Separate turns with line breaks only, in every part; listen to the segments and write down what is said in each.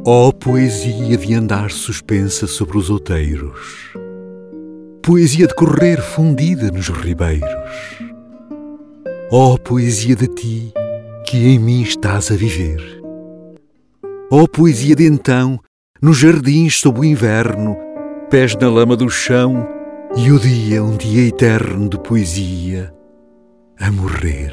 Ó poesia de andar suspensa sobre os outeiros, poesia de correr fundida nos ribeiros, ó poesia de ti que em mim estás a viver, ó poesia de então, nos jardins sob o inverno, pés na lama do chão e o dia, um dia eterno de poesia, a morrer.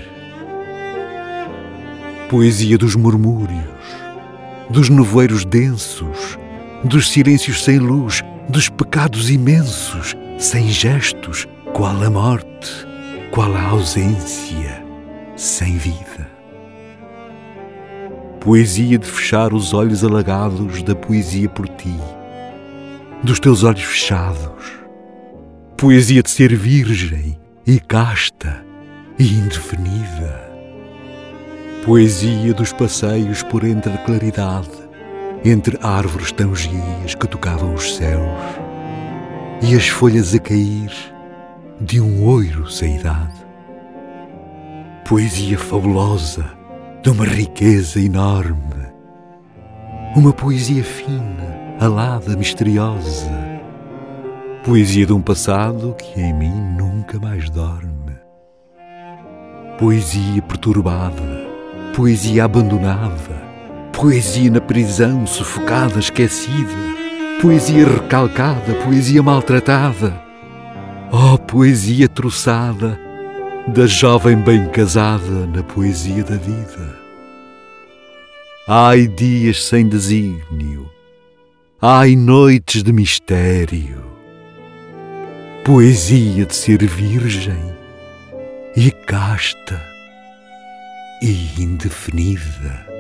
Poesia dos murmúrios, dos nevoeiros densos, dos silêncios sem luz, dos pecados imensos, sem gestos, qual a morte, qual a ausência, sem vida. Poesia de fechar os olhos alagados da poesia por ti, dos teus olhos fechados. Poesia de ser virgem e casta e indefinida. Poesia dos passeios por entre a claridade, entre árvores tão gias que tocavam os céus, e as folhas a cair de um oiro sem idade. Poesia fabulosa de uma riqueza enorme, uma poesia fina, alada, misteriosa, poesia de um passado que em mim nunca mais dorme. Poesia perturbada, poesia abandonada, poesia na prisão, sufocada, esquecida, poesia recalcada, poesia maltratada, ó poesia troçada da jovem bem casada na poesia da vida. Ai dias sem desígnio, ai noites de mistério, poesia de ser virgem e casta e indefinida.